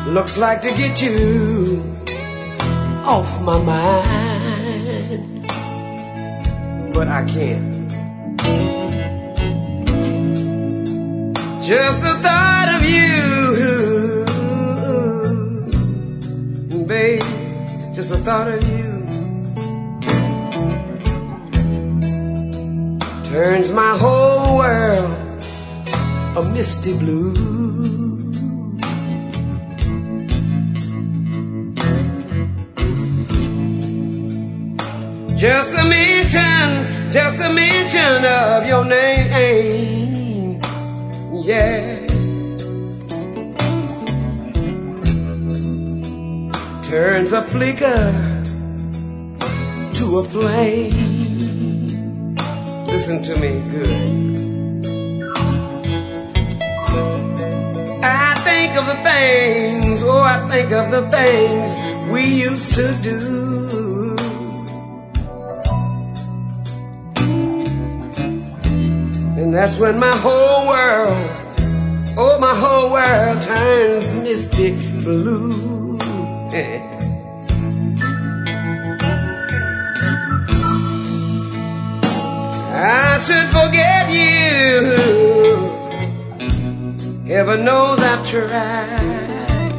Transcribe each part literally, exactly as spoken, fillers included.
looks like to get you off my mind, but I can't. Just the thought of you, babe, just the thought of you turns my whole world a misty blue. Just a mention, just a mention of your name, yeah, turns a flicker to a flame. Listen to me good. I think of the things, oh, I think of the things we used to do. And that's when my whole world, oh, my whole world turns misty blue. I should forget you. Heaven knows I've tried.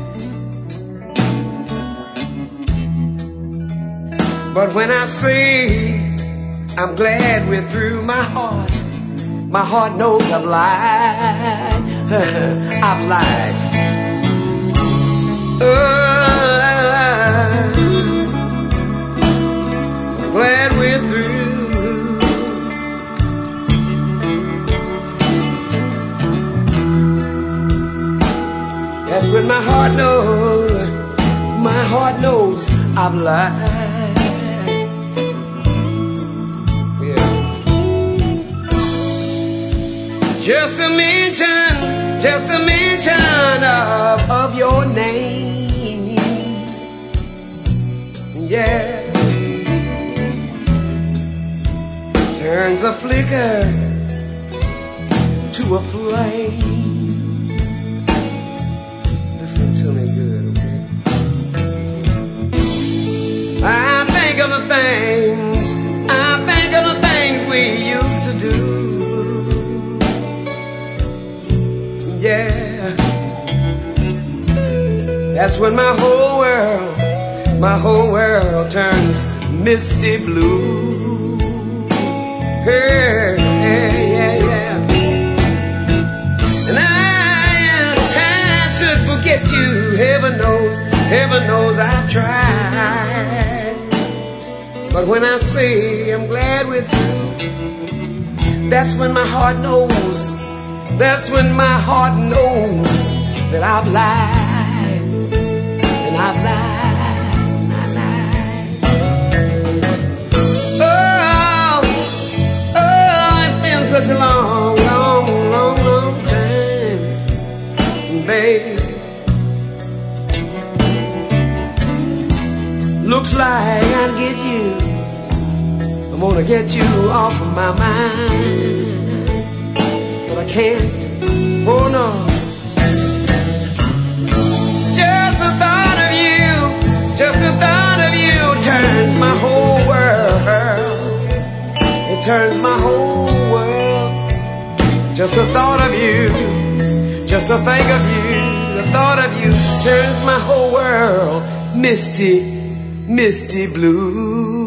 But when I say I'm glad we're through, my heart, my heart knows I've lied. I've lied. Oh, I'm glad we're through. That's when my heart knows, my heart knows I've lied. Just a mention, just a mention of, of your name, yeah, turns a flicker to a flame. Listen to me good, okay? I think of the things, I think of the things we used to do. Yeah, that's when my whole world, my whole world turns misty blue. Hey, hey, yeah, yeah. And I, I should forget you. Heaven knows, heaven knows I've tried. But when I say I'm glad with you, that's when my heart knows. That's when my heart knows that I've lied, and I've lied, and I lied. Oh, oh, it's been such a long, long, long, long time, babe. Looks like I'll get you, I'm gonna get you off of my mind. I can't, oh no. Just the thought of you, just the thought of you turns my whole world. It turns my whole world. Just the thought of you, just the think of you, the thought of you turns my whole world misty, misty blue.